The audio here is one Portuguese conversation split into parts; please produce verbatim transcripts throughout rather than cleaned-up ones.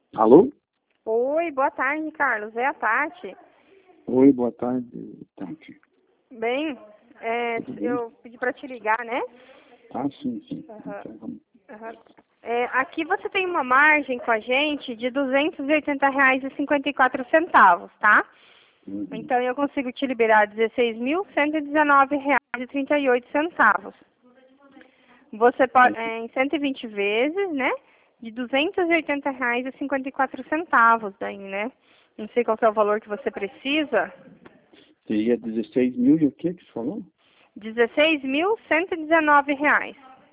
Alô? Oi, boa tarde, Carlos. É a Tati. Oi, boa tarde, Tati. Bem, é, Tudo bem? eu pedi para te ligar, né? Ah, sim, sim. Aham, Então, vamos. aham. É, aqui você tem uma margem com a gente de duzentos e oitenta reais e cinquenta e quatro centavos, tá? Uhum. Então eu consigo te liberar dezesseis mil cento e dezenove reais e trinta e oito centavos. Você pode, é, em cento e vinte vezes, né? De duzentos e oitenta reais e cinquenta e quatro centavos daí, né? Não sei qual que é o valor que você precisa. Seria dezesseis mil e o que que você falou? dezesseis mil cento e dezenove reais.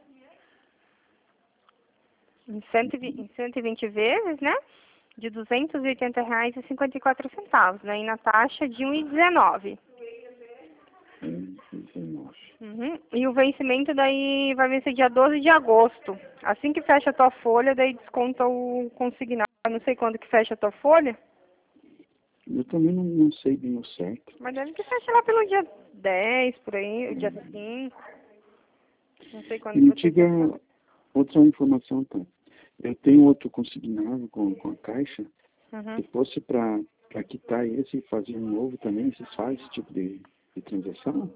Em cento e vinte, em cento e vinte vezes, né? De duzentos e oitenta reais e cinquenta e quatro centavos, né? E na taxa de um e dezenove. É, dezenove. Uhum. E o vencimento daí vai vencer dia doze de agosto. Assim que fecha a tua folha, daí desconta o consignado. Eu não sei quando que fecha a tua folha, Eu também não, não sei bem o certo. mas deve que fecha lá pelo dia dez, por aí, o dia cinco. Não sei E quando que me você quer diga fazer. outra informação, tá? Eu tenho outro consignado com, com a Caixa. Uhum. Se fosse para quitar esse e fazer um novo também, vocês fazem esse tipo de, de transação?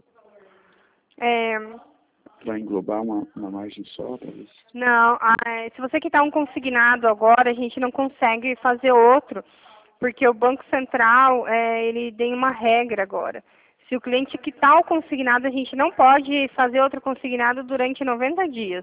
É, Para englobar uma, uma margem só, talvez? não, ah, é, se você quitar um consignado agora, a gente não consegue fazer outro, porque o Banco Central, é, ele tem uma regra agora. Se o cliente quitar o consignado, a gente não pode fazer outro consignado durante noventa dias.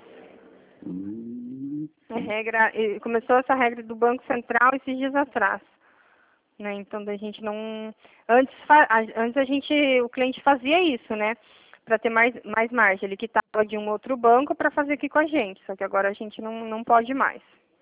Hum, A regra, e começou essa regra do Banco Central esses dias atrás, né? Então a gente não, antes, fa- a- antes a gente, o cliente fazia isso, né? Para ter mais, mais margem. Ele quitava de um outro banco para fazer aqui com a gente. Só que agora a gente não, não pode mais.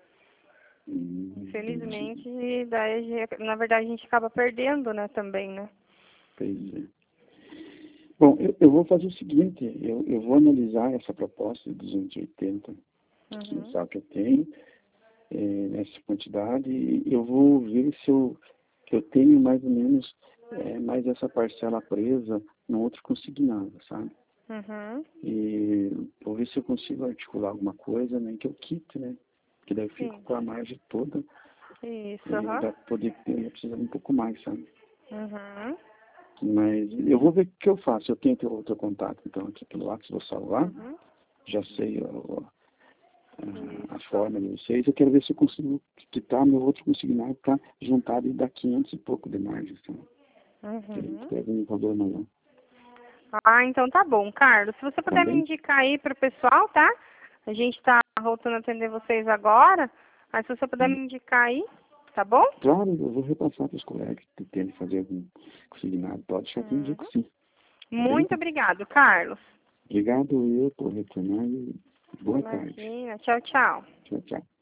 hum, entendi. Infelizmente, daí, a gente- na verdade, a gente acaba perdendo, né, também, né? Pois é. Bom, eu, eu vou fazer o seguinte, eu, eu vou analisar essa proposta de duzentos e oitenta Uhum. mensal que eu tenho, é, nessa quantidade, e eu vou ver se eu, que eu tenho mais ou menos é, mais essa parcela presa no outro consignado, sabe? Uhum. E vou ver se eu consigo articular alguma coisa, né, que eu quite, né? Que daí eu fico Sim. com a margem toda, Isso, e aham. vai poder ter, eu preciso um pouco mais, sabe? Uhum. Mas eu vou ver o que eu faço. Eu tenho teu outro contato, então, aqui pelo WhatsApp, vou salvar. Uhum. Já sei o- a, a Isso. forma de vocês. Eu quero ver se eu consigo quitar meu outro consignado para juntado e dar quinhentos e pouco de margem. Então, teria que Uhum. ter algum valor maior. Ah, então tá bom, Carlos. Se você puder me Também? indicar aí pro pessoal, tá? A gente tá voltando a atender vocês agora. Mas se você puder me Hum. indicar aí, tá bom? Claro, eu vou repassar para os colegas que tentam fazer algum consignado. Pode deixar que eu Uhum. indico sim. Tá bem? Muito obrigado, Carlos. Obrigado eu por retornar e boa tarde. Imagina. Tchau, tchau. Tchau, tchau.